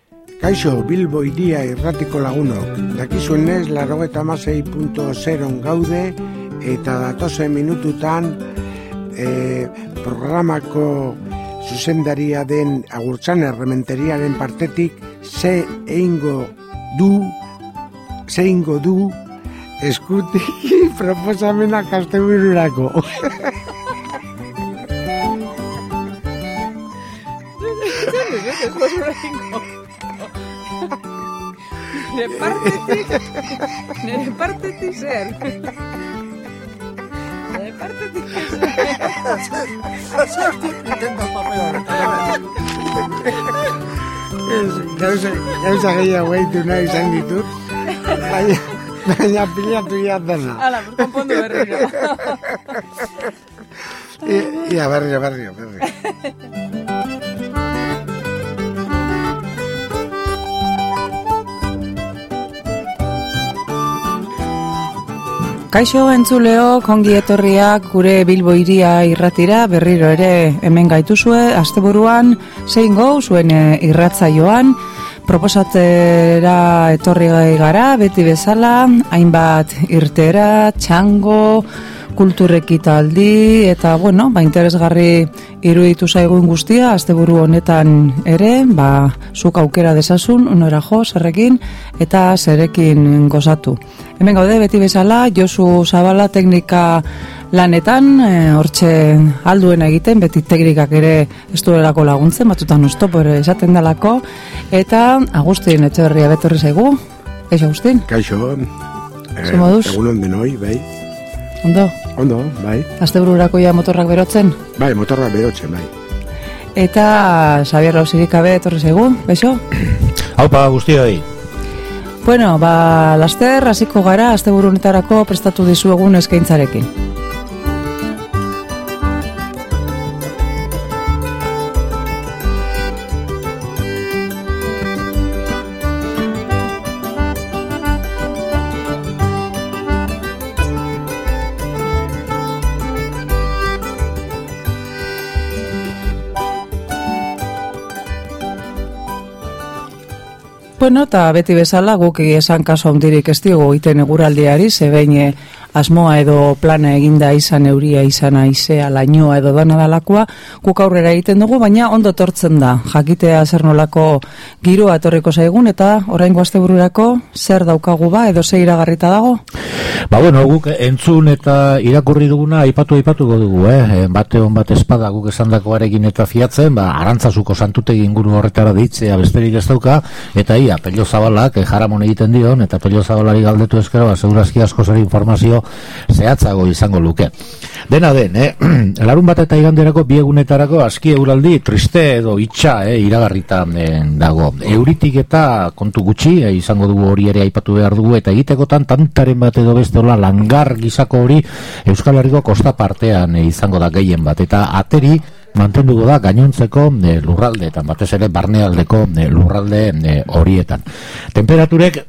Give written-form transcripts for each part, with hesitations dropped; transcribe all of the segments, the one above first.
Kaixo, Bilbo iria irratiko lagunok. Dakizuenez, 96.0 gaude eta datozen minututan programako zuzendaria den Agurtzan Errementeriaren partetik ze eingo du eskutik proposamenak astebururako. Nire partetik zer. Gauza gehiago eitu nahi izan ditut, baina pilatu jatana. Hala, konpondu berriro. Ia, berrio. Kaixo entzuleo, kongi etorriak gure Bilbo iria irratira, berriro ere hemen gaituzue, asteburuan zein gau zuen irratzaioan, proposatzera etorri gara, beti bezala, hainbat irtera, txango, kulturrekitaldi, eta interesgarri iruditu zaigun guztia, asteburu honetan ere, zuk aukera dezasun, unora jo, zerrekin, eta zerekin gozatu. Hemen gaude, beti bezala, Josu Zabala teknika lanetan, hortxe alduena egiten, beti teknikak ere ez duelako laguntzen, batzutan oztopo ere esaten dalako, eta Agustin Etxeberria betorri zaigu. Kaixo, Agustin? Kaixo. Egunon denoi, bai. Ondo, bai. Astebururako ja motorrak berotzen? Bai, motorrak berotzen, bai. Eta Xabier Lausirikabe etorri zaigu, beixo? Haupa, guztioi. Laster, hasiko gara, asteburu honetarako prestatu dizuegun eskaintzarekin. Eta beti bezala guk esan kaso handirik ez diogu iten eguraldiari, zebein asmoa edo plana eginda izan euria, izan aizea, lainoa edo dana dalakoa, guk aurrera egiten dugu, baina ondo etortzen da, jakitea zer nolako giroa etorriko zaigun, eta oraingo astebururako zer daukagu edo ze iragarrita dago? Guk entzun eta irakurri duguna aipatuko dugu, bate hon bat espada guk esandakoarekin eta fiatzen, Arantzazuko santutegi inguru horretara deitzea besterik ez dauka, eta ia, Pello Zabalak jaramon egiten dion, eta Pello Zabalari galdetu ezkero, segurazki asko zer informazio zehatzago izango luke. Dena den, larun bat eta iganderako biegunetarako aski euraldi triste edo itxa iragarrita dago. Euritik eta kontu gutxi izango dugu hori ere aipatu behar dugu, eta egitekotan tantaren bat edo beste hola langar gizako hori Euskal Herriko kosta partean izango da gehien bat, eta ateri mantenduko da gainontzeko lurraldeetan, batez ere barnealdeko lurralde horietan. Temperaturek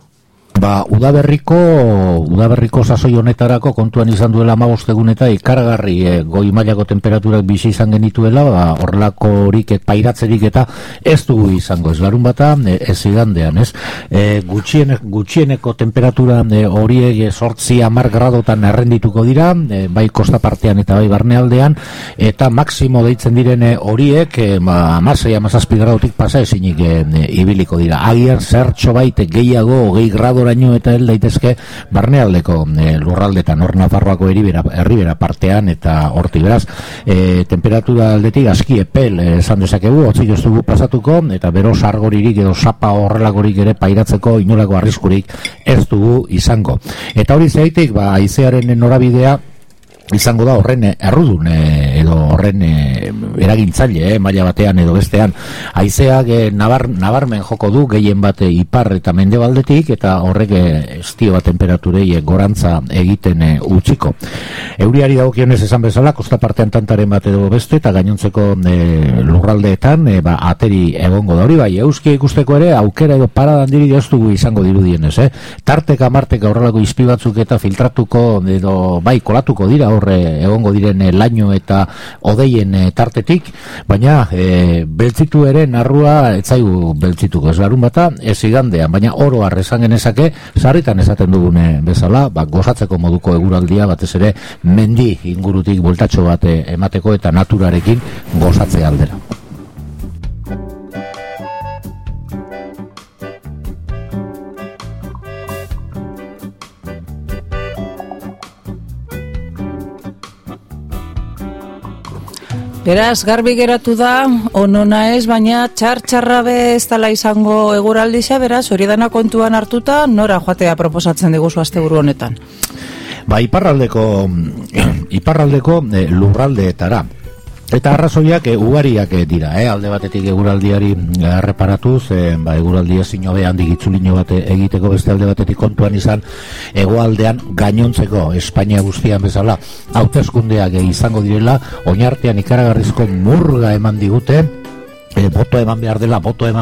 udaberriko sasoi honetarako kontuan izan duela 15 egun eta ikaragarri goi mailako temperaturak bizi izan genituela, horrelako horik pairatzerik eta ez dugu izango, ez larun bata, ez igandean, ez? Gutxieneko temperatura horiek 8-10 gradotan errendituko dira, bai kosta partean eta bai barnealdean, eta maksimo deitzen diren horiek 16-17 gradotik pasa ezinik ibiliko dira. Agian zertxo baite gehiago 20 gradoraino eta hel daitezke barnealdeko lurraldetan, hor Nafarroako herribera partean eta hortik beraz, temperatura aldetik aski epel esan dezakegu, hotzik ez dugu pasatuko, eta bero sargoririk edo sapa horrelagorik ere pairatzeko inolako arriskurik ez dugu izango. Eta hori zeitik, haizearen norabidea izango da horren errudun edo horren eragintzaile maila batean edo bestean. Haizeak nabarmen joko du gehien bat ipar eta mendebaldetik, eta horrek estio bat temperaturei gorantza egiten utziko. Euriari dagokionez esan bezala, kosta partean tantaren bat edo beste, eta gainontzeko lurraldeetan ateri egongo da hori, bai, euskia ikusteko ere aukera edo paradan dirik ez dugu izango dirudienez, tarteka marteka horrelako izpi batzuk eta filtratuko edo bai kolatuko dira hor egongo diren laino eta odeien tartetik, baina beltzitu ere narrua etzaigu beltzituko, ez larun bata, ez igandean, baina oro esan genezake, sarritan esaten dugune bezala, gozatzeko moduko eguraldia, batez ere mendi ingurutik bueltatxo bat emateko eta naturarekin gozatzea aldera. Beraz, garbi geratu da, onona ez, baina txarra be ez dela izango eguraldixa, beraz, hori dana kontuan hartuta, nora joatea proposatzen diguzu asteburu honetan? Iparraldeko lurraldeetara. Eta arrazoiak ugariak dira, alde batetik eguraldiari erreparatuz, eguraldi ezin hobe handik itzulino bat egiteko, beste alde batetik kontuan izan hegoaldean gainontzeko Espainia guztian bezala hauteskundeak izango direla, oinartean ikaragarrizko murga eman digute, boto eman behar dela,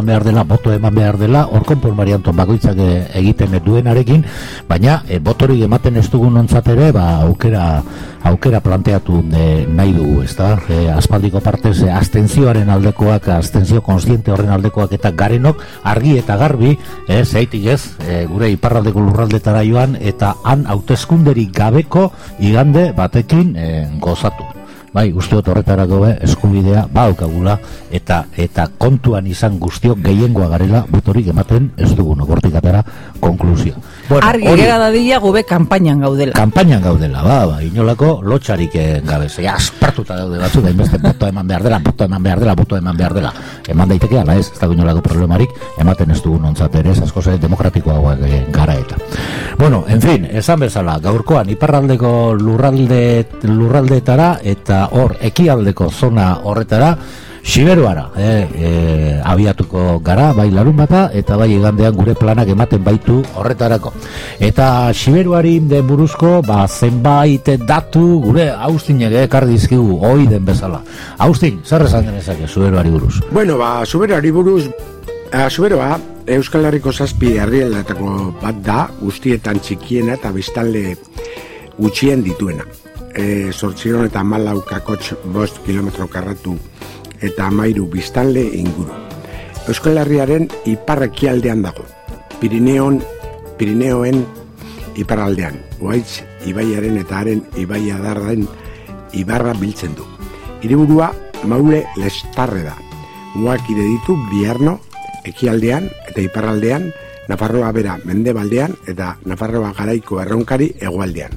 hor konpon Marianton bakoitzak egiten duenarekin, baina botorik ematen ez dugun ontzat ere, aukera planteatu nahi dugu, ez da? Aspaldiko partez, abstentzioaren aldekoak, abstentzio konstiente horren aldekoak eta garenok, argi eta garbi, zeitik ez, gure iparraldeko lurraldetara joan, eta han hauteskunderik gabeko igande batekin gozatu. Bai, uste dut horretarako eskubidea baukagula eta kontuan izan guztiok gehiengoa garela botorik ematen ez dugun hortik atara konklusio. Bueno, argi gera dadila gube kanpainan gaudela. Kanpainan gaudela, inolako lotxarik gabe, aspartuta daude batzu, da inbeste boto eman behar dela. Eman daiteke, ala ez dago inolako problemarik, ematen ez dugun ontzat ere, askoz demokratikoa gara eta. Bueno, en fin, esan bezala, gaurkoan iparraldeko lurraldeetara eta hor ekialdeko zona horretara Siberuara abiatuko gara, bai larun bata eta bai igandean gure planak ematen baitu horretarako. Eta Siberuari buruzko zenbait datu gure Austinek ekarri dizkigu ohi den bezala. Austin, zer esan genezake Siberuari buruz? Bueno, Siberuari buruz, Siberua Euskal Herriko 7 herrialdeetako bat da, guztietan txikiena eta biztanle gutxien dituena. 814 kilometro karratu eta 13 biztanle inguru. Euskal Herriaren ipar-ekialdean dago, Pirineoen iparraldean, Oaitz ibaiaren eta haren ibaiadarren ibarra biltzen du. Hiriburua Maule Lestarre da. Mugakide ditu Bierno ekialdean eta iparraldean, Nafarroa bera mendebaldean eta Nafarroa garaiko erronkari hegoaldean.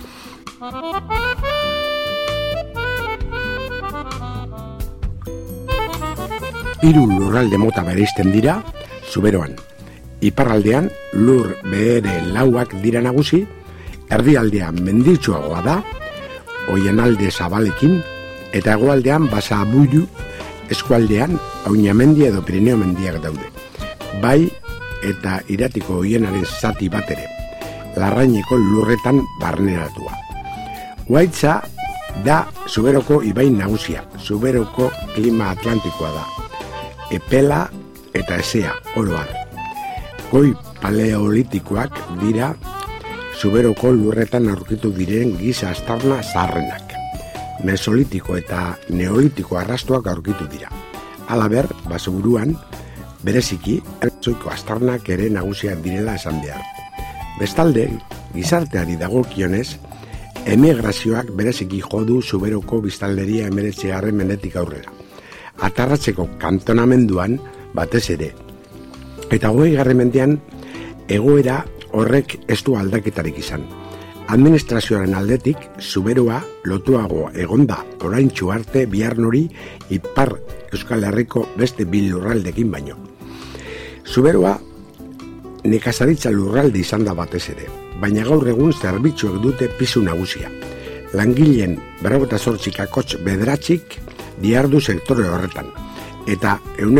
Hiru lurralde mota bereizten dira Zuberoan. Iparraldean lur behere lauak dira nagusi, erdialdean menditsuagoa da, oienalde zabalekin, eta hegoaldean basa abuilu, eskualdean Auñamendi edo Pirineo mendiak daude. Bai eta Iratiko oienaren zati bat ere, Larraineko lurretan barneratua. Oaitza da Zuberoko ibai nagusia, Zuberoko klima atlantikoa da. Epela eta esea, oroar. Goi paleolitikoak dira Zuberoko lurretan aurkitu diren giza aztarna zaharrenak. Mesolitiko eta neolitiko arrastoak aurkitu dira. Halaber, basoburuan, bereziki, erzoiko aztarnak ere nagusiak direla esan behar. Bestalde, gizarteari dagokionez, emigrazioak bereziki jodu Zuberoko biztanleria 19. mendetik aurrera. Atarratzeko kantonamenduan batez ere. Eta 20. mendean egoera horrek ez du aldaketarik izan. Administrazioaren aldetik Zuberoa lotuago egonda oraintsu arte Biarnori ipar Euskal Herriko beste bi lurraldekin baino. Zuberoa nekazaritza lurralde izan da batez ere, baina gaur egun zerbitzuek dute pisu nagusia. Langileen 48 bederatzik diardu sektore horretan, eta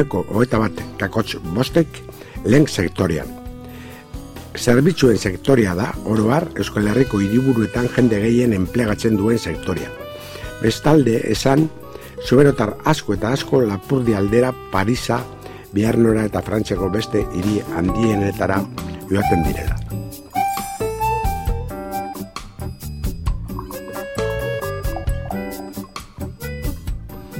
121 lehen sektorean. Zerbitzuen sektorea da, oro har, Euskal Herriko hiriburuetan jende gehien enplegatzen duen sektorea. Bestalde, esan, zuberotar asko eta asko Lapurdi aldera, Parisa, Biarnora eta Frantziako beste hiri handienetara joaten direla.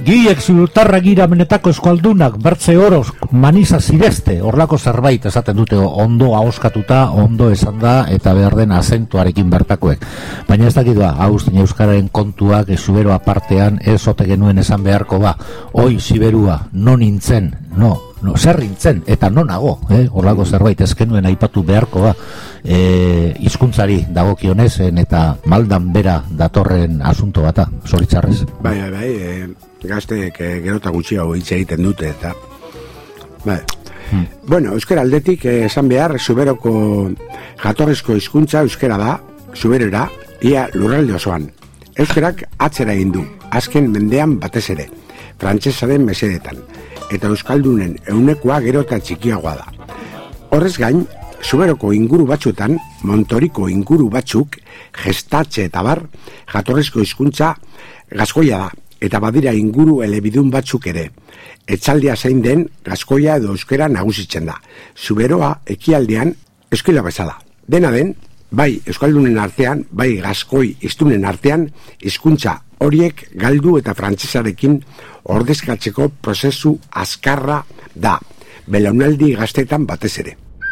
Giek zirutarra gira benetako eskualdunak, bertze oroz, maniza zirezte, horlako zerbait esaten dute ondo ahoskatuta, ondo esan da, eta behar den azentuarekin bertakoek. Baina ez dakit ba, Agustin Euskararen kontuak, zubero apartean, ez ote genuen esan beharko ba, oi ziberua, non nintzen, zer nintzen, eta nonago, horlako zerbait ez genuen aipatu beharko ba, hizkuntzari dagokionezen eta maldan bera datorren asunto bata, zoritzarrez. Bai, gazteek gerota gutxiago hitz egiten dute eta bai. Bueno, euskara aldetik esan behar zuberoko jatorrezko hizkuntza euskara da, zuberera, ia lurralde osoan. Euskarak atzera egin du, azken mendean batez ere, frantsesaren mesedetan, eta euskaldunen ehunekoa gero eta txikiagoa da. Horrez gain, zuberoko inguru batzuetan, Montoriko inguru batzuk, gestatxe eta bar, jatorrezko hizkuntza gaskoia da, eta badira inguru elebidun batzuk ere. Etxaldia zein den, gaskoia edo euskera nagusitzen da. Zuberoa ekialdean euskila bezala. Dena den, bai euskaldunen artean, bai gaskoi hiztunen artean, hizkuntza horiek galdu eta frantsesarekin ordezkatzeko prozesu azkarra da, belaunaldi gaztetan batez ere.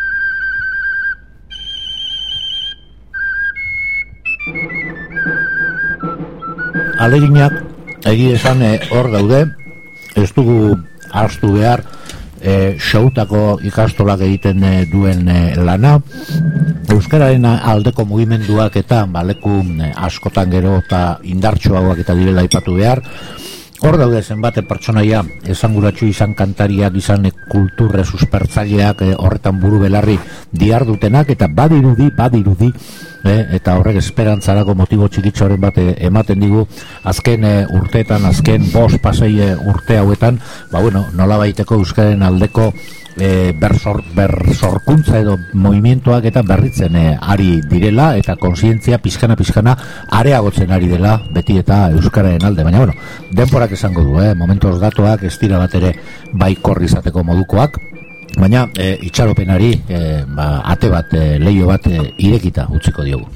Aleginak egi esan hor daude, ez dugu hartu behar xautako ikastolak egiten duen lana, euskararen aldeko mugimenduak eta leku askotan gero eta indartsuagoak eta direla aipatu behar. Hor daude zenbate pertsonaia esanguratsu izan kantariak, izan kulturre suspertzaileak horretan buru belarri diardutenak eta badirudi eta horrek esperantzarako motibo txikitxoren bat ematen digu azken urteetan, azken 5-6 urte hauetan, nola baiteko euskaren aldeko bersorkuntza edo movimientoak eta berritzen ari direla eta kontzientzia pixkana areagotzen ari dela beti eta euskararen alde, baina denporak esango du, momentos datuak ez dira bat ere baikor izateko modukoak, baina itxaropenari ate bat, leio bat irekita utziko diogu.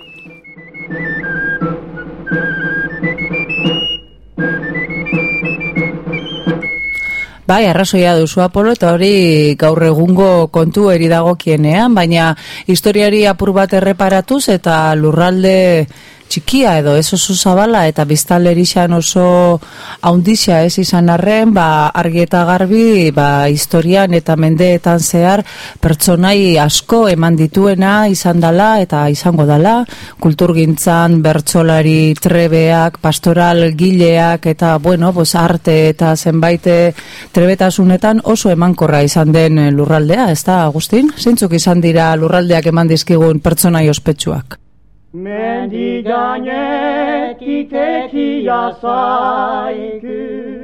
Bai, arrazoia duzu Apolo, eta hori gaur egungo kontu eri dagokienean, baina historiari apur bat erreparatuz eta lurralde txikia edo ez oso zabala eta biztanlerixan oso haundixia ez izan arren, argi eta garbi historian eta mendeetan zehar pertsonai asko eman dituena izan dala eta izango dala, kulturgintzan bertsolari trebeak, pastoral gileak eta arte eta zenbait trebetasunetan oso emankorra izan den lurraldea, ez da, Agustin? Zeintzuk izan dira lurraldeak eman dizkigun pertsonai ospetsuak? Mendi gainetik ekia zaiku,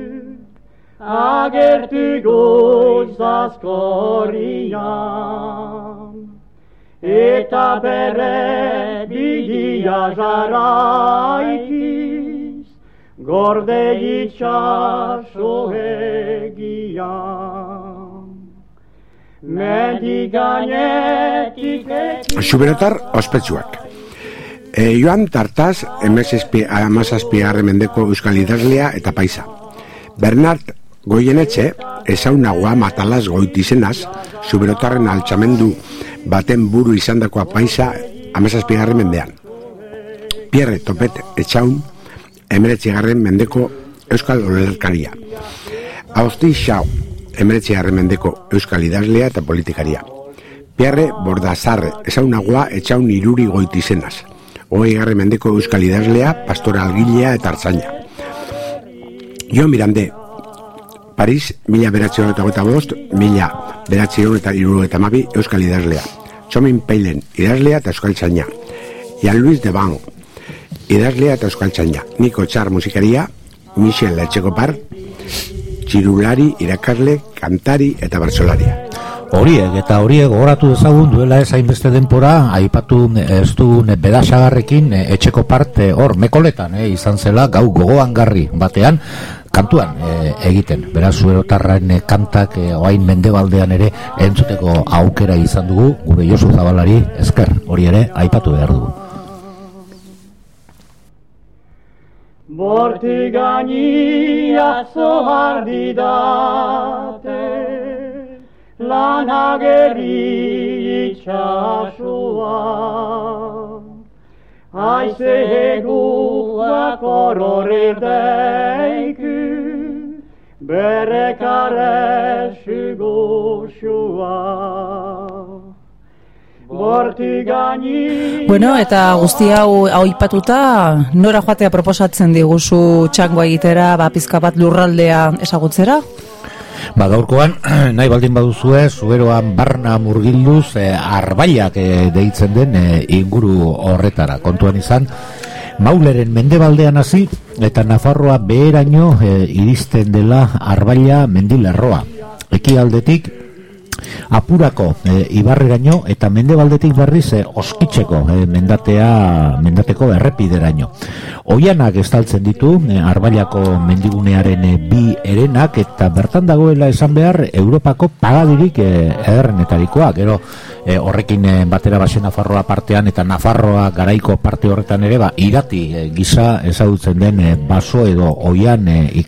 agertu goiz askorrian, eta bere bidia jarraikiz, gorde itxaso egian. Mendi gainetik ekia... Zuberotar ospetsuak. Joan Tartaz, amazazpigarren mendeko euskal idazlea eta paisa. Bernard Goienetxe, ezaunagoa Matalaz Goitizenaz, zuberotarren altxamendu baten buru izandakoa paisa amazazpigarren mendean. Pierre Topet Etxaun, 19. mendeko euskal olerkaria. Agustin Xau, 19. mendeko euskal idazlea eta politikaria. Pierre Bordazarre, ezaunagoa Etxaun Iruri Goitizenaz. 20. mendeko euskal idazlea, pastoral gilea eta artzaina. Jon Mirande, Paris, 1985, 1972 euskal idazlea. Txomin Peilen, idazlea eta euskal txaina. Jean-Louis Deban, idazlea eta euskal txaina. Niko Txar musikaria, Michel Etxekopar, txirulari, irakasle, kantari eta bertsolaria. Horiek gogoratu dezagun duela ez hainbeste denpora, aipatu ez dugun bedasagarrekin etxeko parte hor mekoletan izan zela gau gogoangarri batean kantuan egiten. Beraz, zuberotarren kantak oain mendebaldean ere entzuteko aukera izan dugu, gure Josu Zabalari esker, hori ere aipatu behar dugu. bortigania zohar didate, lan ageri itxasua. Aize eguak horore deiku, berekare sugusua. Bueno, eta guzti hau aipatuta, nora joatea proposatzen diguzu txangoa egitera, pizka bat lurraldea ezagutzera? Gaurkoan, nahi baldin baduzue, Zuberoan barna murgilduz Arbailak deitzen den inguru horretara. Kontuan izan, Mauleren mendebaldean hasi eta Nafarroa beheraino iristen dela Arbaila mendilerroa. Ekialdetik Apurako ibarreraino eta mendebaldetik berriz Oskitzeko mendateko errepideraino. Oianak estaltzen ditu Arbailako mendigunearen bi herenak eta bertan dagoela esan behar Europako pagadirik ederrenetarikoa. Gero horrekin batera base Nafarroa partean eta Nafarroa garaiko parte horretan ere irati gisa ezagutzen den baso edo oian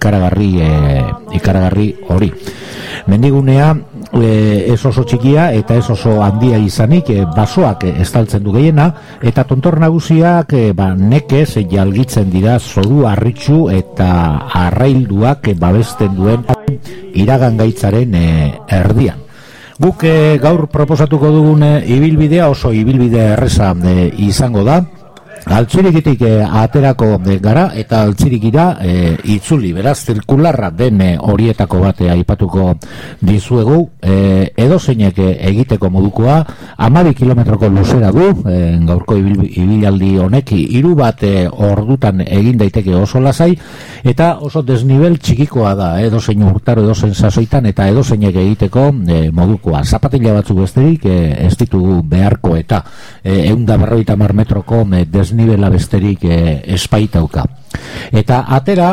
ikaragarri hori. Mendigunea ez oso txikia eta ez oso handia izanik basoak estaltzen du gehiena eta tontor nagusiak nekez jalgitzen dira zoru harritsu eta arrailduak babesten duen iragangaitzaren erdian. Guk gaur proposatuko dugun ibilbidea oso ibilbide erreza izango da. Altzirikitik aterako gara eta altzirikira itzuli, beraz zirkularra den horietako bate aipatuko dizuegu, edozeinek egiteko modukoa 12 kilometroko luzera du, gaurko ibilaldi honek 3 bat ordutan egin daiteke oso lasai eta oso desnivel txikikoa da, edozein urtaro edozein sasoitan eta edozeinek egiteko modukoa. Zapatila batzuk besterik ez ditugu beharko eta 150 metroko desnibela besterik espaitauka. Eta atera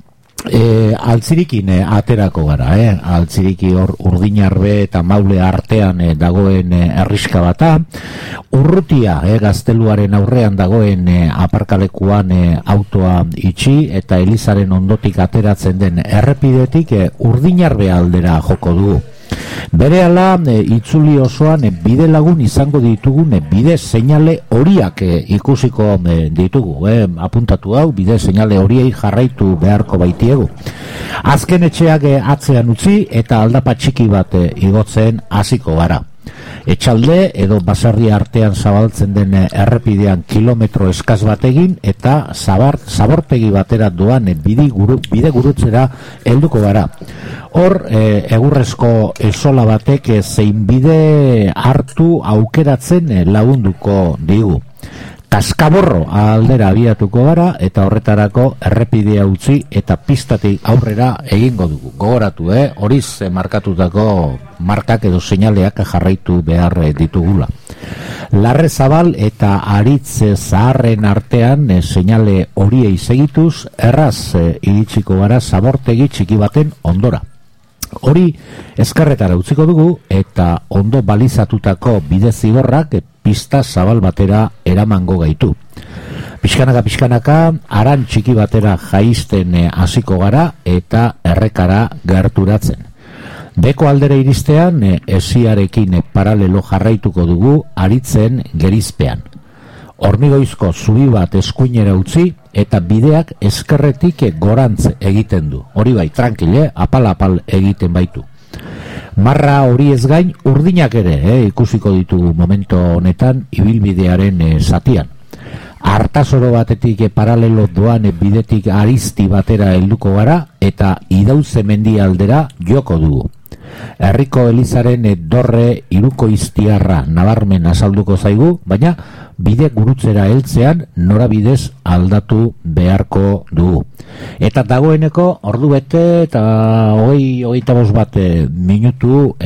altzirikin aterako gara, altziriki hor Urdinarbe eta Maule artean dagoen herriska bata, Urrutia gazteluaren aurrean dagoen aparkalekuan autoa itxi eta Elizaren ondotik ateratzen den errepidetik Urdinarbe aldera joko du. Berehala itzuli osoan bide lagun izango ditugun bide seinale horiak ikusiko ditugu, apuntatu hau, bide seinale horiei jarraitu beharko baitiegu. Azken etxeak atzean utzi eta aldapa txiki bat igotzen hasiko gara. Etxalde edo basarri artean zabaltzen den errepidean kilometro eskaz bat egin eta zabortegi batera doan bide gurutzera helduko gara. Hor, egurrezko esola batek zein bide hartu aukeratzen lagunduko digu. Kaskaborro aldera abiatuko gara eta horretarako errepidea utzi eta pistatik aurrera egingo dugu. Gogoratu, horiz markatutako markak edo seinaleak jarraitu behar ditugula. Larre Zabal eta Aritz Zaharren artean seinale horiei segituz erraz iritsiko gara zabortegi txiki baten ondora. Hori ezkerretara utziko dugu eta ondo balizatutako bide zigorrak pista zabal batera eramango gaitu. Pixkanaka aran txiki batera jaisten hasiko gara eta errekara gerturatzen. Beko aldera iristean esiarekin paralelo jarraituko dugu Aritzen gerizpean. Hormigoizko zubi bat eskuinera utzi eta bideak ezkerretik gorantz egiten du. Hori bai, tranquile, apal egiten baitu. Marra hori ez gain urdinak ere ikusiko ditugu momento honetan ibilbidearen zatian. Artasoro batetik paralelo doan bidetik arizti batera helduko gara eta Idauze mendi aldera joko dugu. Herriko Elizaren dorre hirukoiztiarra nabarmen azalduko zaigu, baina bide gurutzera heltzean norabidez aldatu beharko dugu. Eta dagoeneko ordu bete eta 25 bat minutu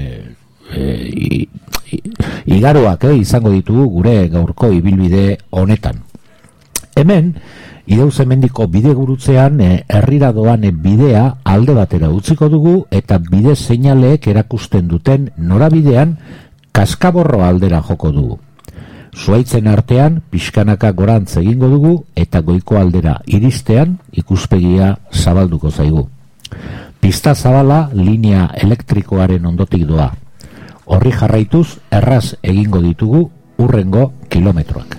igaroak izango ditugu gure gaurko ibilbide honetan. Hemen Idauze mendiko bide gurutzean herrira doan bidea alde batera utziko dugu eta bide seinaleek erakusten duten norabidean Kaskaborro aldera joko dugu. Zuaitzen artean pixkanaka gorantz egingo dugu eta goiko aldera iristean ikuspegia zabalduko zaigu. Pista zabala linea elektrikoaren ondotik doa. Horri jarraituz erraz egingo ditugu hurrengo kilometroak.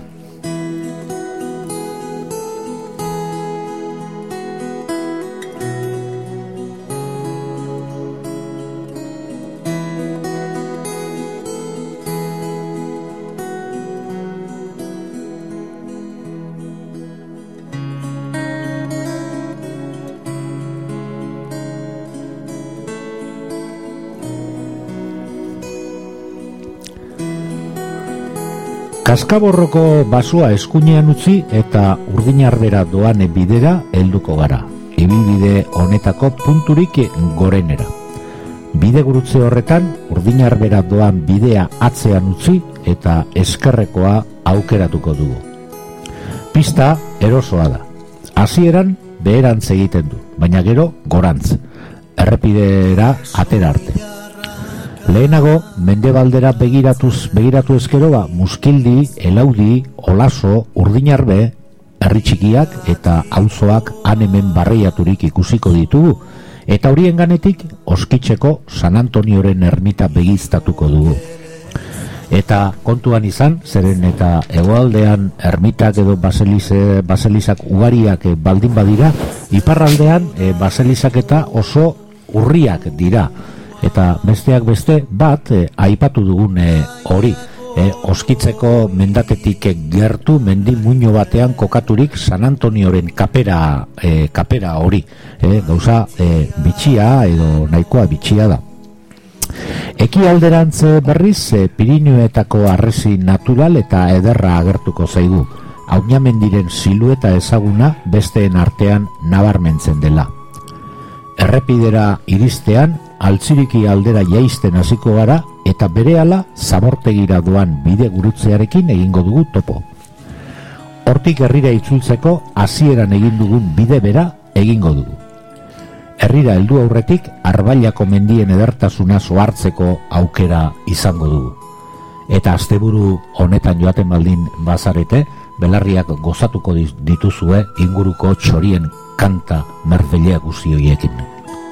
Kaskaborroko basua eskuinean utzi eta Urdinarbera doan bidera helduko gara. Ibilbide honetako punturik gorenera. Bide gurutze horretan Urdinarbera doan bidea atzean utzi eta eskerrekoa aukeratuko dugu. Pista erosoa da. Hasieran beherantz egiten du, baina gero gorantz. Errepidera atera arte. Lehenago, mendebaldera begiratu ezkero Muskildi, Elaudi, Olaso, Urdinarbe, herri txikiak eta auzoak han hemen barreiaturik ikusiko ditugu, eta horien ganetik Oskitzeko San Antonioren ermita begiztatuko dugu. Eta kontuan izan, zeren eta hegoaldean ermitak edo baselizak ugariak baldin badira, iparraldean baselizak eta oso urriak dira. Eta besteak beste bat aipatu dugun hori. Oskitzeko mendatetik gertu mendi muino batean kokaturik San Antonioren kapera hori. Gauza bitxia edo nahikoa bitxia da. Ekialderantz berriz Pirinioetako harresi natural eta ederra agertuko zaigu. Aunamendiren silueta ezaguna besteen artean nabarmentzen dela. Errepidera iristean Altziriki aldera jaisten hasiko gara eta berehala Zabortegira doan bide gurutzearekin egingo dugu topo. Hortik herrira itzultzeko hasieran egin dugun bide bera egingo dugu. Herrira heldu aurretik Arbailako mendien edertasuna sohartzeko aukera izango dugu. Eta asteburu honetan joaten baldin bazarete, belarriak gozatuko dituzue inguruko txorien kanta merfelea guzti horiekin.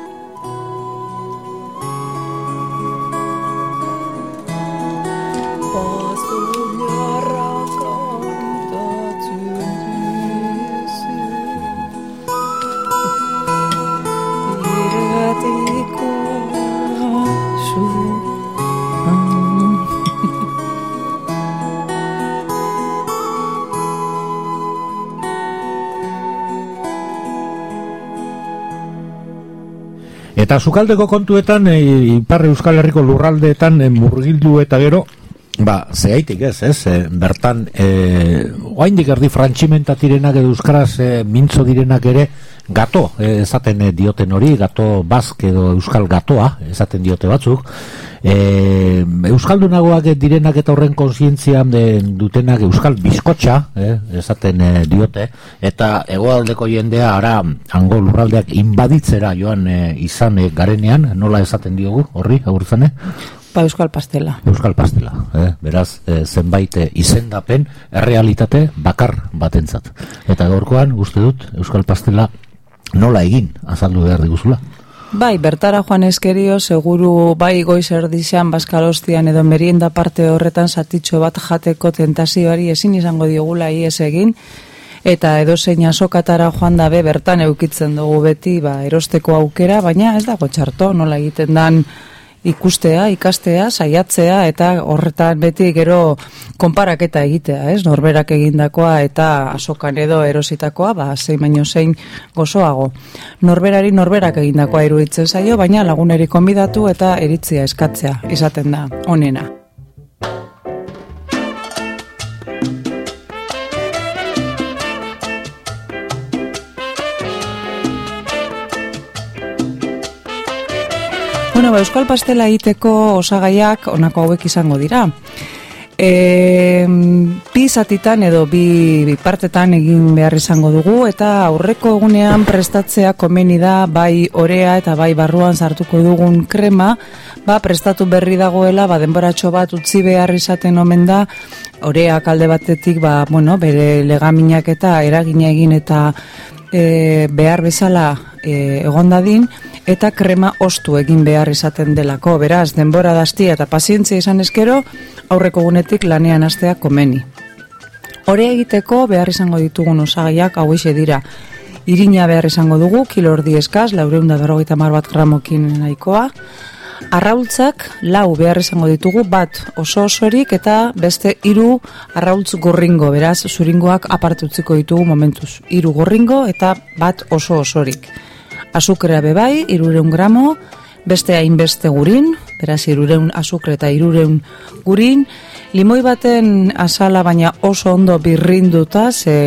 Eta sukaldeko kontuetan, Ipar Euskal Herriko lurraldeetan murgildu eta gero, zehaitik bertan, oaindik erdi frantximentatik euskaraz mintzo direnak ere, gato, esaten dioten hori, gato bask edo euskal gatoa, esaten diote batzuk, euskaldunagoak direnak eta horren kontzientzian dutenak euskal bizkotxa, esaten diote, eta hegoaldeko jendea ara hango lurraldeak inbaditzera joan izan garenean, nola esaten diogu, horri, agurtzane? Euskal pastela. Euskal pastela, beraz zenbait izendapen errealitate bakar batentzat. Eta gaurkoan, uste dut, Euskal pastela nola egin azaldu behar diguzula? Bai, bertara joan eskerio, seguru bai goiz erdixan, Baskalostian edo merienda parte horretan zatitxo bat jateko tentazioari ezin izango diogula ies egin, eta edozein azokatara joan dabe bertan eukitzen dugu beti erosteko aukera, baina ez dago txarto, nola egiten dan ikustea, ikastea, saiatzea eta horretan beti gero konparaketa egitea, norberak egindakoa eta azokan edo erositakoa, zein baino zein gozoago. Norberari norberak egindakoa iruditzen zaio, baina laguneri konbidatu eta iritzia eskatzea izaten da onena. Euskal pastela egiteko osagaiak honako hauek izango dira. Bi zatitan edo bi partetan egin behar izango dugu, eta aurreko egunean prestatzea komeni da, bai orea eta bai barruan sartuko dugun krema, prestatu berri dagoela, denboratxo bat utzi behar izaten omen da, oreak alde batetik, bere legaminak eta eragina egin eta behar bezala egon dadin, eta krema ostu egin behar izaten delako. Beraz, denbora daztia eta pazientzia izan eskero, aurreko gunetik lanean hastea komeni. Hore egiteko behar izango ditugun osagaiak hauexe dira. Irina behar izango dugu, kilo erdi eskaz, 450 bat gramokin nahikoa. Arraultzak 4 behar izango ditugu, bat oso osorik eta beste 3 arraultz gorringo, beraz zuringoak aparte utziko ditugu momentuz. 3 gorringo eta bat oso osorik. Azukrea bebai, 300 gramo, beste hainbeste gurin, beraz 300 azukre eta 300 gurin, limoi baten azala baina oso ondo birrinduta,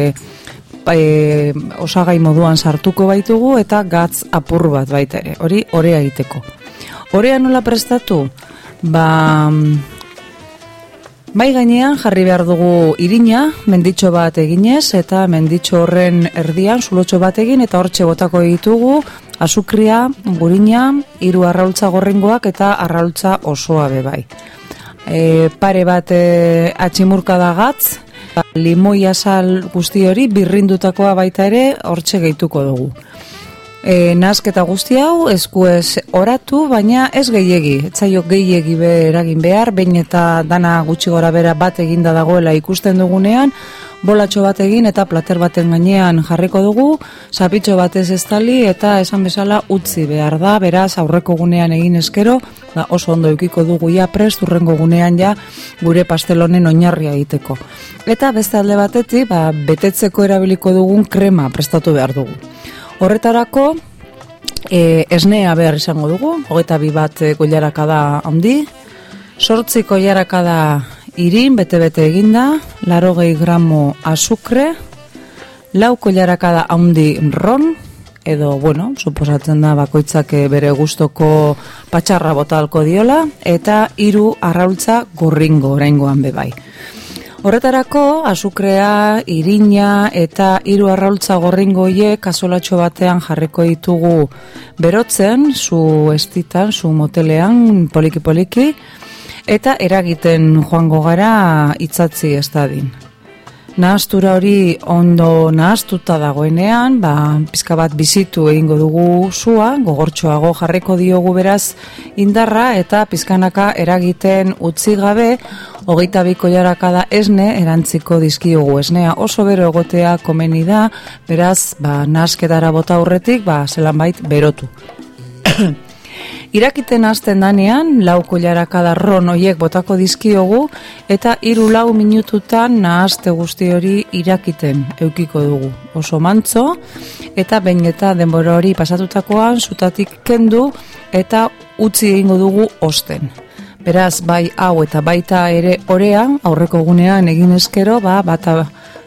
osagai moduan sartuko baitugu eta gatz apur bat baita ere, hori orea egiteko. Orea nola prestatu? Bai gainean jarri behar dugu irina, menditxo bat eginez, eta menditxo horren erdian zulotxo bat egin, eta hortxe botako ditugu azukria, gurina, 3 arraultza gorringoak eta arraultza osoa bebai. Pare bat atximurka da gatz, limoi azal guzti hori birrindutakoa baita ere hortxe gehituko dugu. Nahasketa guzti hau eskuez oratu, baina ez gehiegi, etzaio gehiegi eragin behar, behin eta dana gutxi gora bera bat eginda dagoela ikusten dugunean, bolatxo bat egin eta plater baten gainean jarriko dugu, zapitxo batez estali eta esan bezala utzi behar da, beraz aurreko gunean egin eskero, oso ondo eukiko dugu ja prest, urrengo gunean ja gure pastelonen oinarria egiteko. Eta beste alde batetik, betetzeko erabiliko dugun krema prestatu behar dugu. Horretarako, esnea behar izango dugu, 22 bat koilarakada handi, 8 koilarakada irin, bete-bete eginda, 80 gramo azukre, 4 koilarakada handi ron, edo, suposatzen da bakoitzak bere gustoko patxarra botalko diola, eta 3 arraultza gorringo oraingoan bebai. Horretarako, azukrea, irina eta 3 arraultza gorringo hiek kazolatxo batean jarriko ditugu berotzen, zu estitan, zu motelean, poliki-poliki, eta eragiten joango gara itzatzi ez dadin. Nahastura hori ondo nahastuta dagoenean, pizka bat bizitu egingo dugu zua, gogortxoago jarriko diogu beraz indarra eta pizkanaka eragiten utzi gabe, 22 koilarakada esne erantziko dizkiogu. Esnea oso bero egotea komeni da, beraz nahasketara bota aurretik, zelanbait berotu. Irakiten hasten danean, 4 koilarakada ron hoiek botako dizkiogu, eta 3-4 minututan nahazte guzti hori irakiten eukiko dugu. Oso mantzo, eta behin eta denbora hori pasatutakoan, zutatik kendu, eta utzi egingo dugu osten. Beraz, bai hau eta baita ere orea, aurreko gunean egin eskero, bata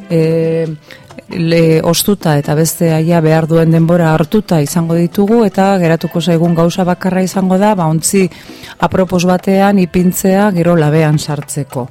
ostuta eta beste aia behar duen denbora hartuta izango ditugu, eta geratuko zaigun gauza bakarra izango da, ontzi apropos batean ipintzea gero labean sartzeko.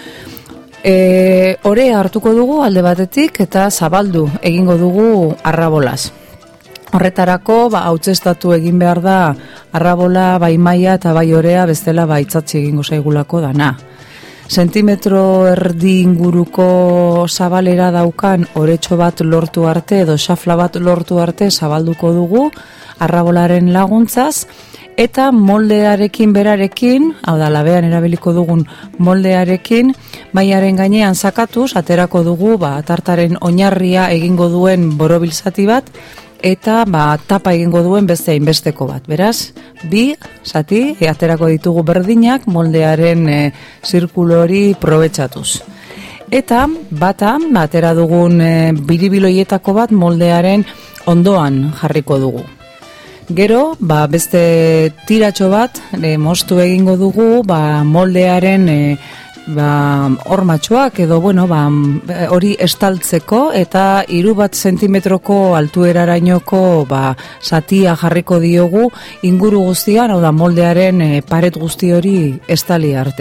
Orea hartuko dugu alde batetik eta zabaldu egingo dugu arrabolaz. Horretarako, hautsestatu egin behar da arrabola, bai maia eta bai orea, bestela itzatzi egingo zaigulako dana. Zentimetro erdi inguruko zabalera daukan oretxo bat lortu arte edo xafla bat lortu arte zabalduko dugu arrabolaren laguntzaz, eta moldearekin berarekin, hau da labean erabiliko dugun moldearekin, maiaren gainean sakatuz, aterako dugu tartaren oinarria egingo duen borobil zati bat, eta tapa egingo duen beste hainbesteko bat. Beraz, 2 zati aterako ditugu berdinak moldearen zirkulo hori probetxatuz. Eta atera dugun biribiloietako bat moldearen ondoan jarriko dugu. Gero, beste tiratxo bat moztu egingo dugu moldearen hormatxoak edo hori estaltzeko, eta 3 zentimetroko altuerarainoko satia jarriko diogu inguru guztian, hau da moldearen paret guzti hori estali arte.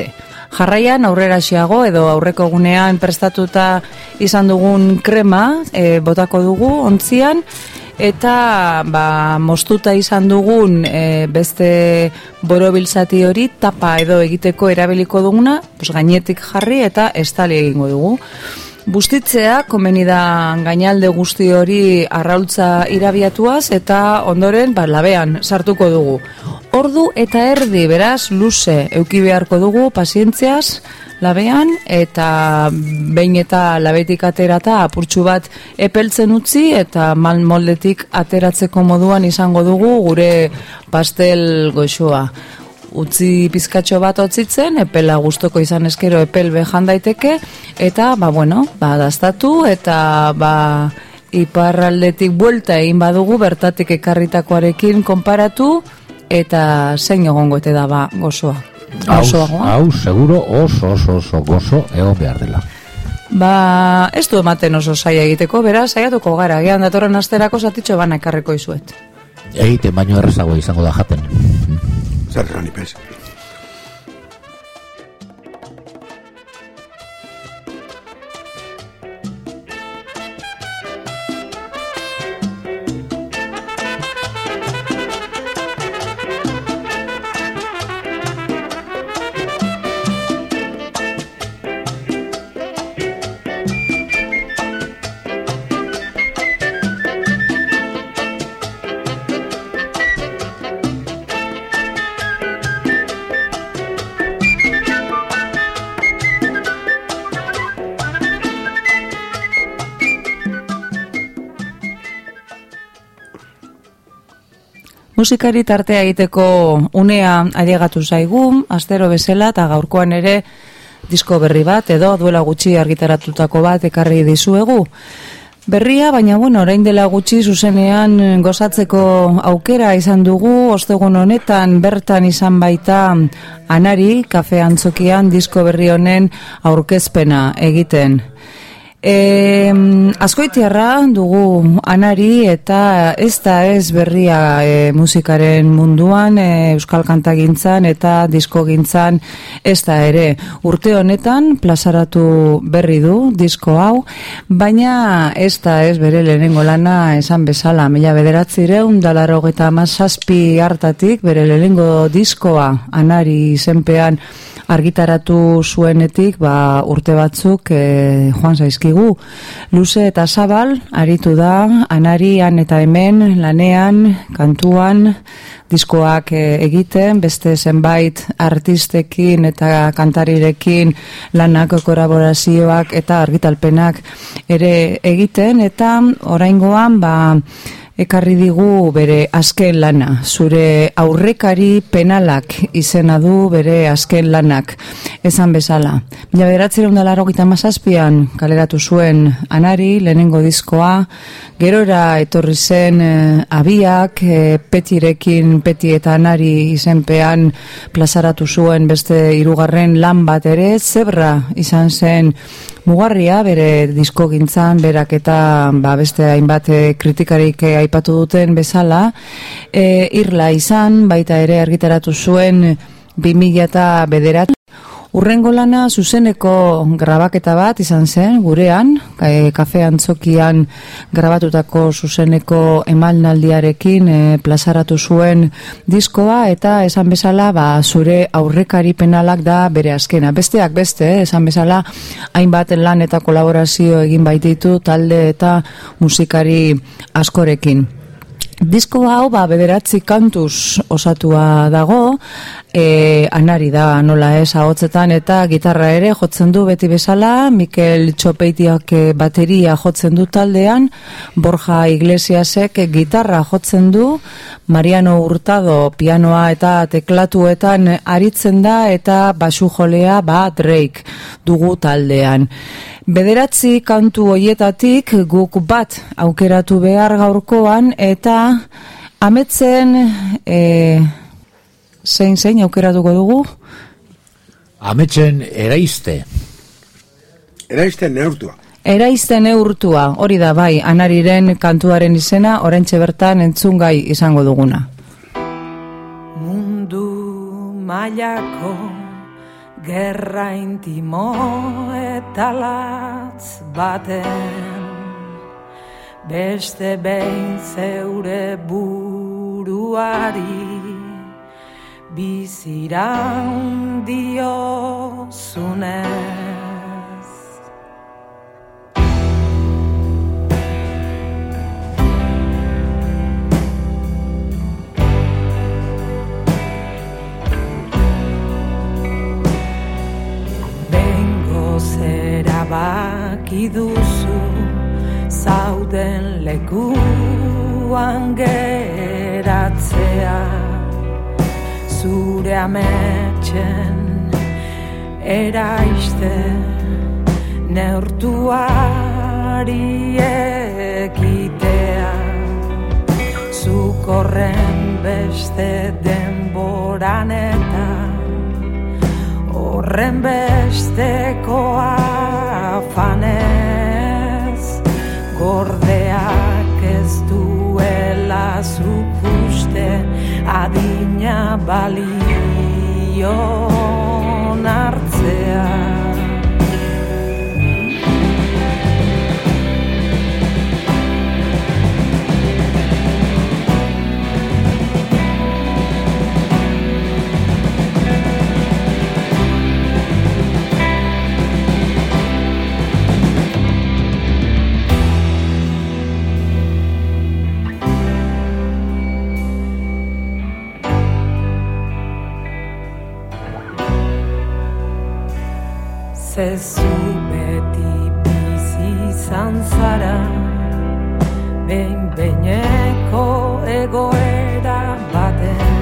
Jarraian aurreraxiago edo aurreko egunean prestatuta izan dugun krema botako dugu ontzian, eta moztuta izan dugun beste borobil zati hori tapa edo egiteko erabiliko duguna, gainetik jarri eta estali egingo dugu. Bustitzea komeni da gainalde guzti hori arraultza irabiatuaz eta ondoren labean sartuko dugu. Ordu eta erdi beraz luze euki beharko dugu pazientziaz labean, eta behin eta labetik aterata apurtxu bat epeltzen utzi eta moldetik ateratzeko moduan izango dugu gure pastel goxoa. Utzi pizkatxo bat otzitzen, epela gustoko izan eskero epel behan daiteke, eta dastatu eta iparraldetik buelta egin badugu bertatik ekarritakoarekin konparatu, eta zein egongo ete da gozoa. Hau, seguro oso gozo egon behar dela. Ez du ematen oso saia egiteko, beraz, saiatuko gara, gehan datorren asterako zatitxo bana ekarriko izuet. Egiten baino errezago izango da jaten. Zer ranipez. Musikari tartea egiteko unea ailegatu zaigu, astero bezala, eta gaurkoan ere disko berri bat, edo duela gutxi argitaratutako bat ekarri dizuegu. Berria, baina orain dela gutxi zuzenean gozatzeko aukera izan dugu, ostegun honetan bertan izan baita Anari, kafe antzokian disko berri honen aurkezpena egiten. Azkoitiarra dugu Anari, eta ez da ez berria musikaren munduan, euskal kantagintzan eta diskogintzan ez da ere. Urte honetan plazaratu berri du disko hau, baina ez da ez bere lehenengo lana esan bezala. 1987 hartatik bere lehenengo diskoa Anari izenpean argitaratu zuenetik urte batzuk joan zaizkigu. Luze eta zabal aritu da Anarian eta hemen lanean, kantuan, diskoak egiten, beste zenbait artistekin eta kantarirekin lanako kolaborazioak eta argitalpenak ere egiten, eta oraingoan ekarri digu bere azken lana. Zure aurrekari penalak izena du bere azken lanak, esan bezala. 1987an kaleratu zuen Anari lehenengo diskoa, gerora etorri zen abiak, Petirekin, Peti eta Anari izenpean plazaratu zuen beste hirugarren lan bat ere, Zebra izan zen mugarria bere diskogintzan, berak eta beste hainbat kritikarik aipatu duten bezala, irla izan, baita ere argitaratu zuen 2009. Urrengo lana zuzeneko grabaketa bat izan zen gurean, kafe antzokian grabatutako zuzeneko emanaldiarekin plazaratu zuen diskoa, eta esan bezala zure aurrekari penalak da bere azkena. Besteak beste, esan bezala hainbat lan eta kolaborazio egin baititu talde eta musikari askorekin. Disko hau 9 kantuz osatua dago, Anari da nola ez ahotsetan, eta gitarra ere jotzen du beti bezala, Mikel Txopeitiak bateria jotzen du taldean, Borja Iglesiasek gitarra jotzen du, Mariano Hurtado pianoa eta teklatuetan aritzen da, eta basujolea Drake dugu taldean. 9 kantu hoietatik guk bat aukeratu behar gaurkoan, eta ametzen zein aukeratuko dugu? Ametzen eraizte. Eraizte neurtua. Eraizte neurtua, hori da bai, Anariren kantuaren izena, oraintxe bertan entzungai izango duguna. Mundu mailako gerra intimo eta latz baten, beste behin zeure buruari biziran diozunez. Bengo zera baki duzu zauden lekuan geratzea, zure ametxen eraiste neurtuari ekitea, zuk horren beste denboran eta horren besteko afanez, gordeak ez duela zuk uste adina balion hartzea. Zezu beti bizi izan zara, behin-behineko egoera baten,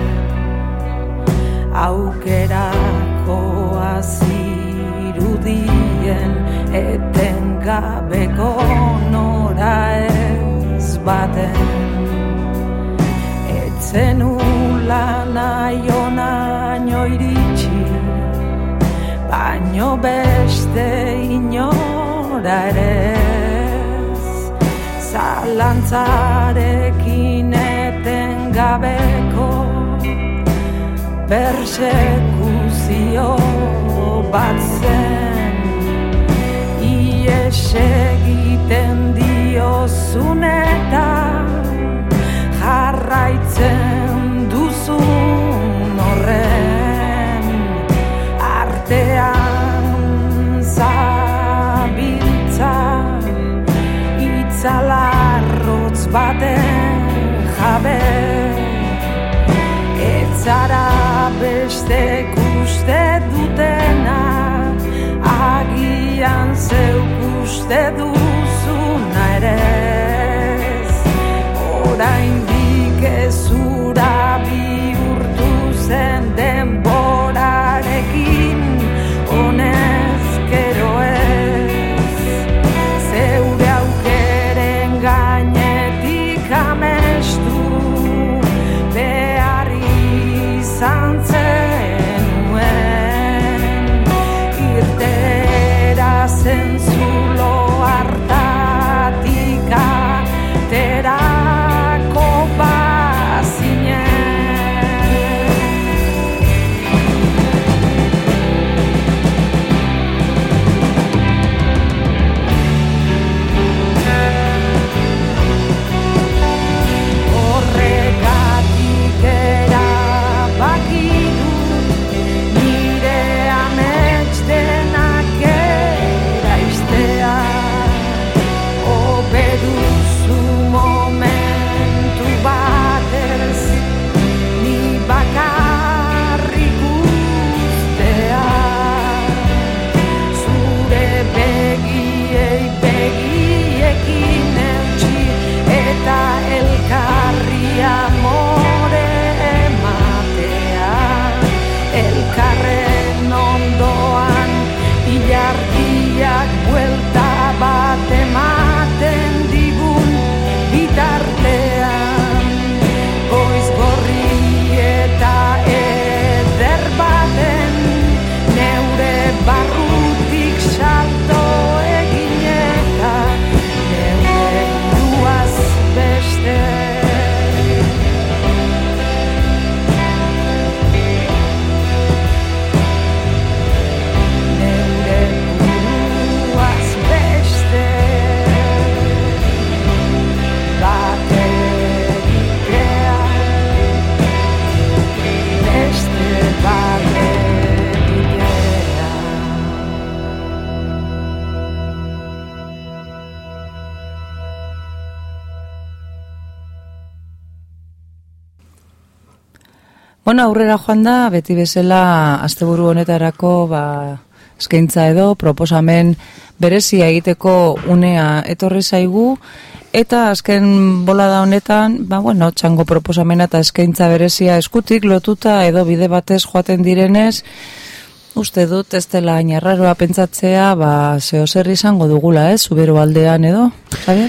aukerako azirudien etengabeko nora ez baten, etzenula nahi onaino iritsi, baino beste inora ere ez, zalantzarekin etengabeko persekuzio bat zen, ies egiten diozun eta jarraitzen duzun horren artean zabiltza, itzalarrotz baten jabe, etzara bestek uste dutena, agian zeuk uste duzuna ere ez, oraindik ezura bihurtu zen denborarekin, honez gero ez, zeure aukeren gainetik amestu behar izan zenuen. Bueno, aurrera joan da, beti bezala asteburu honetarako eskaintza edo proposamen berezia egiteko unea etorri zaigu, eta azken bolada honetan, txango proposamena eta eskaintza berezia eskutik lotuta edo bide batez joaten direnez, uste dut ez dela ainarraroa pentsatzea, zeo zer izango dugula, Zubero aldean edo, Javier?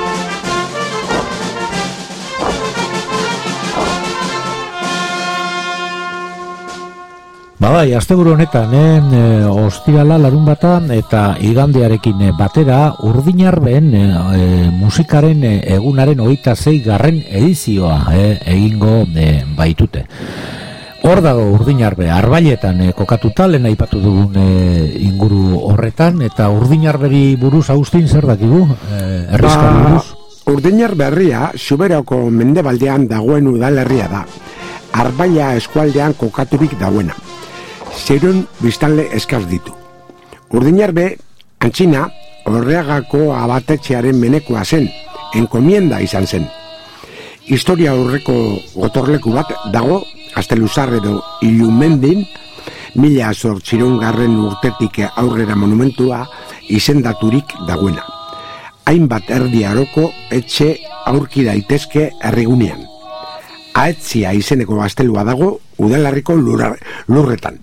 Bai, asteburu honetan, ostirala larunbata eta igandearekin batera Urdinarben musikaren egunaren 26. edizioa egingo baitute. Hor dago Urdinarbe, Arbailetan kokatuta, lehen aipatu dugun inguru horretan, eta Urdinarberi buruz, Agustin, zer dakigu? Herrizkari buruz? Urdinarbe herria, Zuberoko mendebaldean dagoen udalerria da. Arbaila eskualdean kokaturik dagoena. 600 biztanle eskaz ditu. Urdinarbe, antxina, Orreagako abatetxearen menekoa zen, enkomienda izan zen. Historia horreko gotorleku bat dago, Gazteluzar edo Ilumendin, 1800 urtetik aurrera monumentua izendaturik dagoena. Hainbat erdi aroko etxe aurki daitezke herrigunean. Aetzia izeneko gaztelua dago udalerriko lurretan.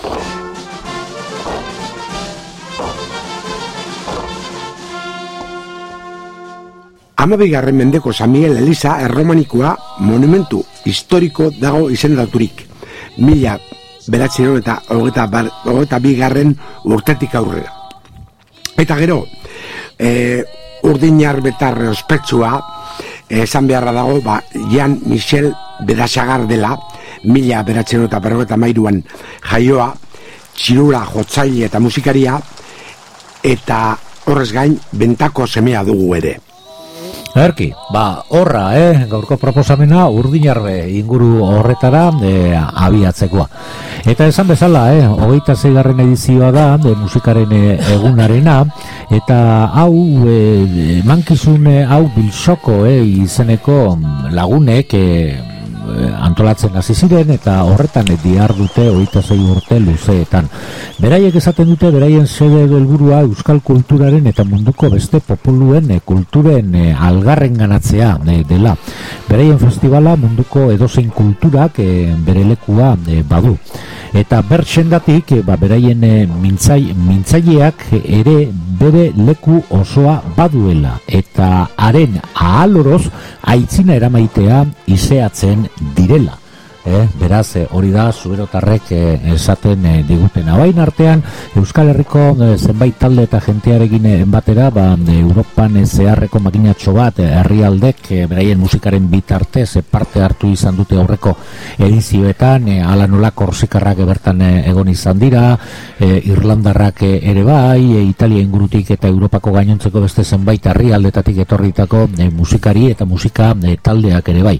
Amabigarren mendeko San Miguel Eliza erromanikoa monumentu historiko dago izendaturik. 1922 urtetik aurrera. Eta gero, Urdinarbetar ospetsua esan beharra dago, Jean Michel Bedasagar dela, 1953an jaioa, txirula jotzaile eta musikaria, eta horrez gain bentako semea dugu ere. Erki, horra, gaurko proposamena Urdinarbe inguru horretara abiatzekoa. Eta esan bezala, 26. edizioa da musikaren egunarena, eta hau mankizun hau Bilsoko izeneko lagunek antolatzen hasi ziren, eta horretan dihardute 26 urte luzeetan. Beraiek esaten dute beraien xede edo helburua euskal kulturaren eta munduko beste populuen kulturen algarren ganatzea dela. Beraien festivala munduko edozein kulturak bere lekua badu. Eta bertsendatik beraien mintzaileak ere bere leku osoa baduela, eta haren ahaloroz aitzina eramaitea izeatzen direla. Beraz, hori da zuberotarrek esaten digutena. Bain artean, Euskal Herriko zenbait talde eta jentearekin batera, Europan zeharreko makinatxo bat herrialdek beraien musikaren bitartez parte hartu izan dute aurreko edizioetan, ala nola Korsikarrak bertan egon izan dira, Irlandarrak ere bai, Italia ingurutik eta Europako gainontzeko beste zenbait herrialdetatik etorritako musikari eta musika taldeak ere bai.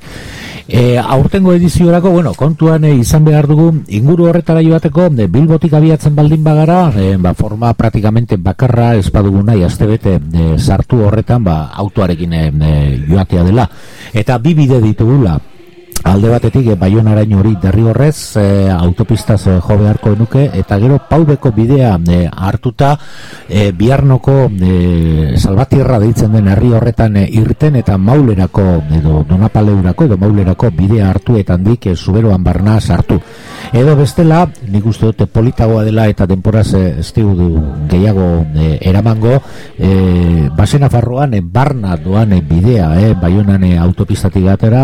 Aurtengo ediziorako, kontuan izan behar dugu inguru horretara joateko, Bilbotik abiatzen baldin bagara, forma praktikamente bakarra ez badugu nahi astebete sartu horretan, autoarekin joatea dela. Eta bi bide ditugula. Alde batetik Baionaraino hori derrigorrez autopistaz jo beharko nuke, eta gero Paubeko bidea hartuta Biarnoko Salvatierra deitzen den herri horretan irten, eta Maulerako edo Donapaleurako edo Maulerako bidea hartu eta handik Zuberoan barna sartu. Edo bestela, nik uste dute politagoa dela eta denporaz ez du gehiago eramango, Basenafarroan barna doan bidea, Baionan autopistatik atera,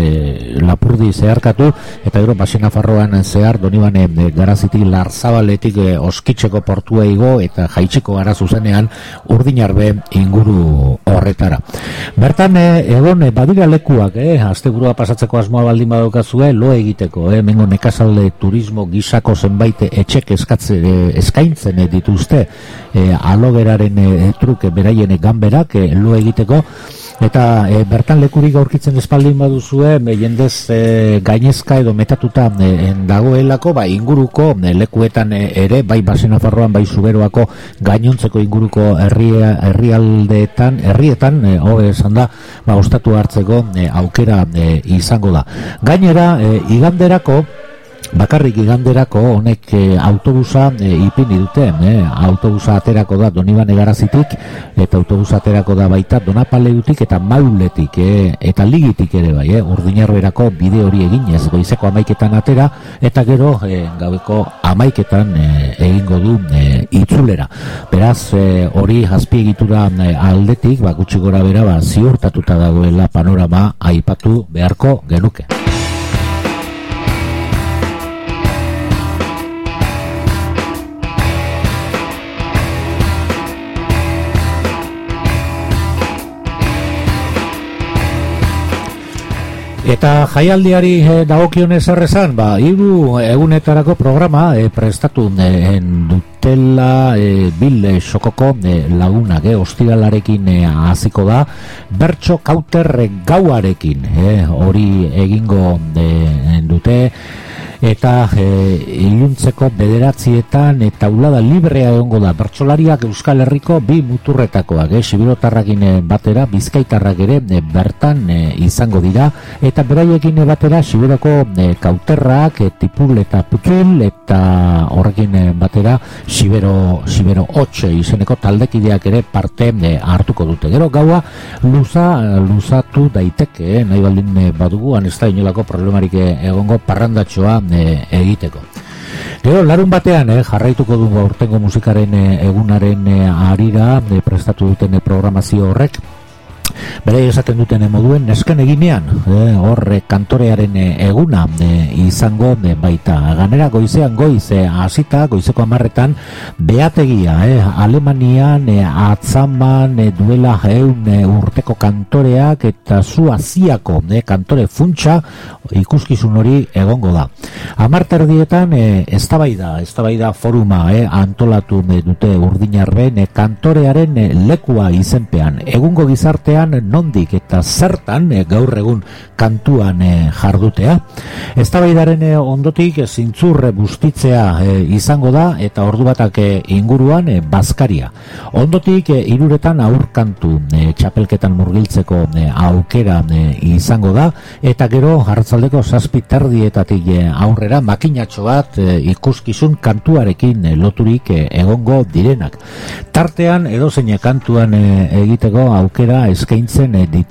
Lapurdi zeharkatu, eta gero Basenafarroan zehar Donibane Garazitik Larzabaletik Oskitzeko portua igo eta jaitsiko gara zuzenean Urdinarbe inguru horretara. Bertan egon badira lekuak, asteburua pasatzeko asmoa baldin badokazue, lo egiteko, mengo nekasalde turismo gisako zenbait etxek eskaintzen dituzte alogeraren truke beraien ganberak lo egiteko. Eta bertan lekurik aurkitzen espaldin baduzue, jendez gainezka edo metatuta dagoelako, inguruko lekuetan ere, bai Basen Nafarroan, bai Zuberoako gainontzeko inguruko herrietan, hobe esan da, ostatu hartzeko aukera izango da. Gainera, bakarrik iganderako honek autobusa ipini dute, autobusa aterako da Donibane Garazitik, eta autobusa aterako da baita Donapaleutik eta Mauletik, eta Ligitik ere bai, Urdinarberako bide hori eginez, goizeko 11etan atera, eta gero gaueko 11etan egingo du itzulera. Beraz, hori azpiegitura aldetik, gutxi gora bera, ziurtatuta dagoela panorama aipatu beharko genuke. Eta jaialdiari dagokionez errezan, 3 egunetarako programa prestatu dutela Bil Xokoko lagunak, ostiralarekin hasiko da, bertso kauter gauarekin, hori egingo dute, eta iluntzeko 9etan eta ulada librea egongo da. Bertsolariak Euskal Herriko 2 muturretakoak, sibirotarrakin batera, bizkaitarrak ere bertan izango dira, eta beraiekin batera sibiroko kauterrak, tipul eta putul, eta horrekin batera Sibero 8 izeneko taldekideak ere parte hartuko dute. Gero gaua luzatu daiteke, nahi baldin badugu, ez da inolako problemarik egongo parrandatxoa egiteko. Gero, larun batean jarraituko dugu aurtengo musikaren egunaren harira prestatu duten programazio horrek. Bere esaten duten moduen nesken eginean, horre kantorearen eguna izango baita. Ganera goizean hasita, goizeko 10etan, beategia, Alemanian atzaman duela 100 urteko kantoreak eta Suaziako kantore funtsa ikuskizun hori egongo da. 10:00 eztabaida foruma antolatu dute Urdinarben kantorearen lekua izenpean. Egungo gizartean nondik eta zertan gaur egun kantuan jardutea. Eztabaidaren ondotik zintzurre bustitzea izango da, eta ordu batak inguruan bazkaria. Ondotik 3etan aurkantu txapelketan murgiltzeko aukera izango da, eta gero hartzaldeko 7:30 aurrera makinatxo bat ikuskizun kantuarekin loturik egongo direnak. Tartean edozein kantuan egiteko aukera eskaintzen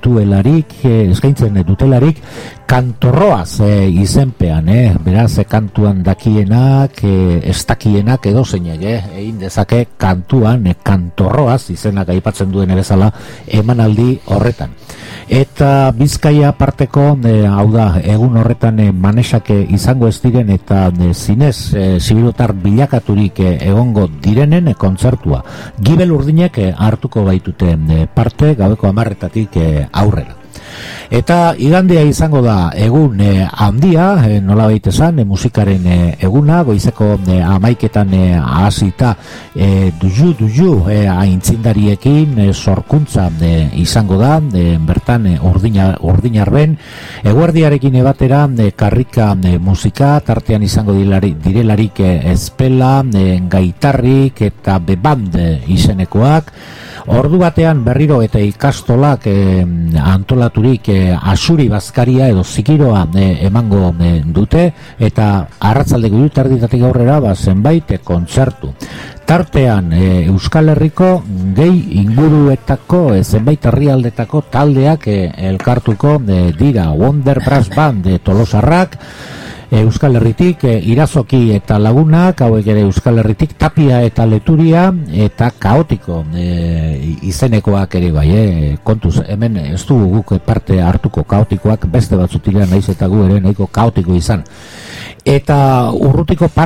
dutelarik kantorroaz izenpean, beraz kantuan dakienak, ez dakienak edozeinek egin dezake kantuan kantorroaz izenak aipatzen duen bezala emanaldi horretan. Eta Bizkaia parteko, hau da, egun horretan manesake izango ez diren eta zinez zibirotar bilakaturik egongo direnen kontzertua. Gibel Urdinek hartuko baitute parte gaueko 10:00 aurrera. Eta igandea izango da egun handia, nolabait esan, musikaren eguna, goizeko 11etan hasita duju aintzindariekin sorkuntza izango da, bertan Urdinarben, eguerdiarekin batera karrika musika, tartean izango direlarik ezpela, gaitarrik eta beband izenekoak. Ordu batean berriro eta ikastolak antolaturik asuri bazkaria edo zikiroa emango dute, eta arratzaldeko 3:30 aurrera zenbait kontzertu. Tartean Euskal Herriko gehi inguruetako zenbait herrialdetako taldeak elkartuko dira. Wonder Brass Band Tolosarrak, Euskal Herritik Irazoki eta Lagunak, hauek ere Euskal Herritik Tapia eta Leturia, eta Kaotiko izenekoak ere bai, kontuz, hemen ez dugu guk parte hartuko, Kaotikoak beste batzutira naiz eta gu ere nahiko kaotiko izan. Eta urrutiko parajetan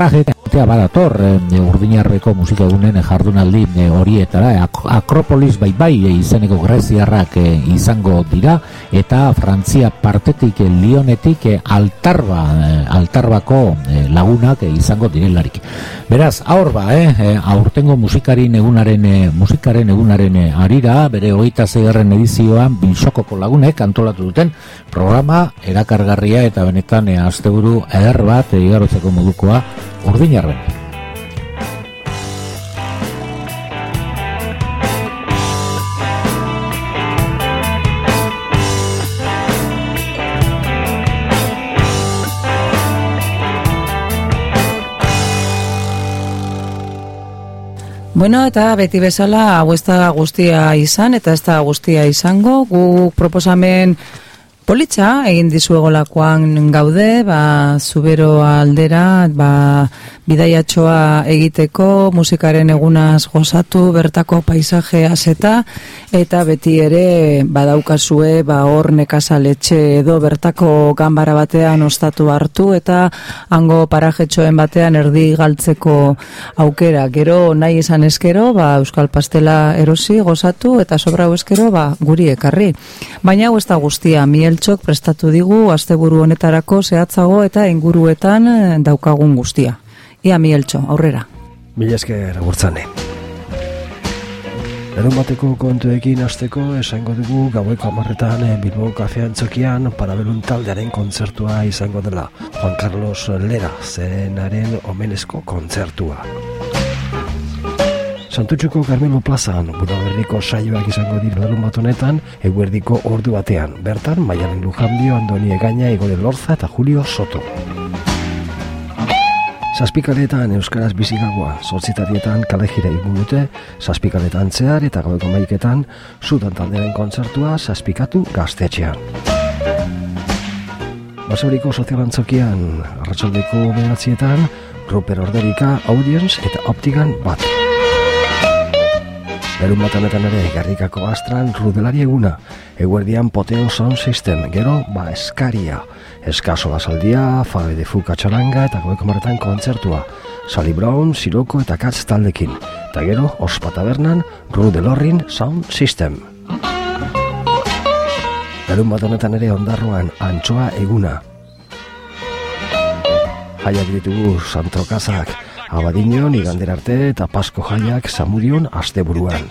urtea badator Urdinarreko musika egunen jardunaldi horietara. Akropolis bai izeneko greziarrak izango dira, eta Frantzia partetik Lionetik Altarbako lagunak izango direlarik. Beraz, aurtengo musikaren egunaren arira, bere 26. edizioan Bilsokoko lagunek antolatu duten programa erakargarria eta benetan asteburu eder bat igarotzeko modukoa Urdinarren. Bueno, eta beti bezala hau ez da guztia izan eta ez da guztia izango. Guk proposamen politxa egin dizuegolakoan gaude, Zubero aldera, bidaiatxoa egiteko, musikaren egunaz gozatu, bertako paisajeaz eta beti ere badaukazue hor nekazaletxe edo bertako ganbara batean ostatu hartu eta hango parajetxoen batean erdi galtzeko aukera. Gero nahi izan eskero, euskal pastela erosi gozatu eta sobra eskero guri ekarri. Baina hau ez da guztia, Mieltxok prestatu digu asteburu honetarako zehatzago eta inguruetan daukagun guztia. Ia Mieltxo, aurrera. Mila esker agurtzane. Larun bateko kontuekin hasteko esango dugu gaueko 10:00 Bilbao Kafean Txokian Parabelun taldearen kontzertua izango dela. Juan Carlos Lera zenaren omenezko kontzertua. Santutxuko Carmelo Plazan Budaberriko saioak izango dira larun bat honetan, eguerdiko ordu batean. Bertan, Maialen Lujanbio, Andoni Egaña, Igor Lorza eta Julio Soto. Zazpikaletan Euskaraz bizigagoa, 8:00 kalejira ingurute, Zazpikaletan zehar eta gaueko 11:00 Sudan taldearen kontzertua Zazpikatu gaztetxean. Basauriko sozialantzokian arratsaldeko 9:00 Ruper Orderika, Audience eta Optigan bat. Larun bat honetan ere Garrikako Astran Rudelari eguna, eguerdian Poteo Sound System, gero Eskaria, Eskaso Basaldia, Fabe de Fuka Txaranga eta gaueko 10:00 kontzertua, Sally Brown, Siroko eta Katz taldekin, eta gero Ospa Tabernan Rudelorrin Sound System. Larun bat honetan ere Ondarroan Antxoa eguna. Jaiak ditugu Santrokazak, Abadiñon, igandera arte eta Pasko jaiak Zamudion asteburuan.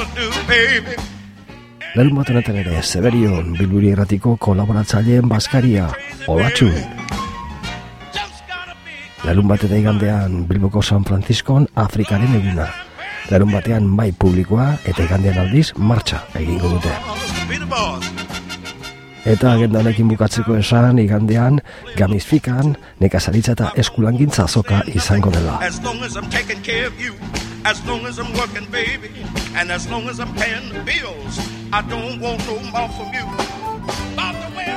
Larun bat honetan ere Zeberion, Bilburi Erratiko kolaboratzaileen Baskaria, Olatxun. Larun bat eta igandean Bilboko San Franciscon Afrikaren eguna. Larun batean bai publikoa eta igandean aldiz martxa egingo dute. Eta agenda honekin bukatzeko esan, igandean, Gamizfikan, nekazaritza eta eskulangintza azoka izango dela. As long as I'm taking care of you, as long as I'm working, baby, and as long as I'm paying the bills, I don't want no more from you. By the way,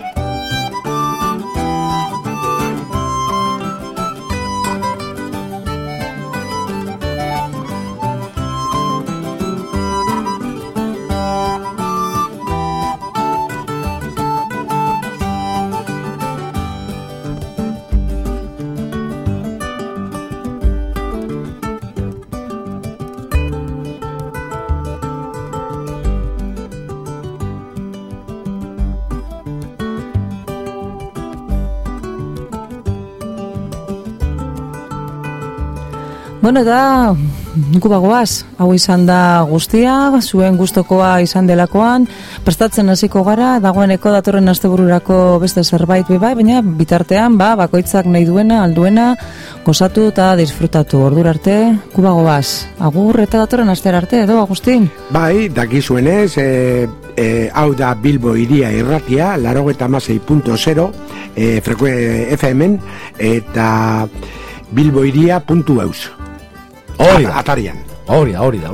Bueno, eta gubagoaz, hau izan da guztia, zuen gustokoa izan delakoan, prestatzen hasiko gara, dagoeneko datorren astebururako beste zerbait bai, baina bitartean, bakoitzak nahi duena, alduena, gozatu eta disfrutatu. Ordura arte, gubagoaz, agur eta datorren astera arte, edo, Agustin? Bai, dakizuenez, hau da Bilbo Hiria irratia, 96.0 FM eta bilbohiria.eus. Atarian. Hori da.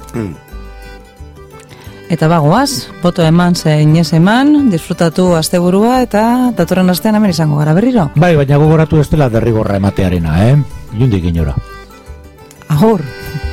Eta bagoaz, boto eman zein ez eman, disfrutatu asteburua eta datorren astean hemen izango gara berriro. Bai, baina gogoratu ez dela derrigorra ematearena, Jundik inora. Agur.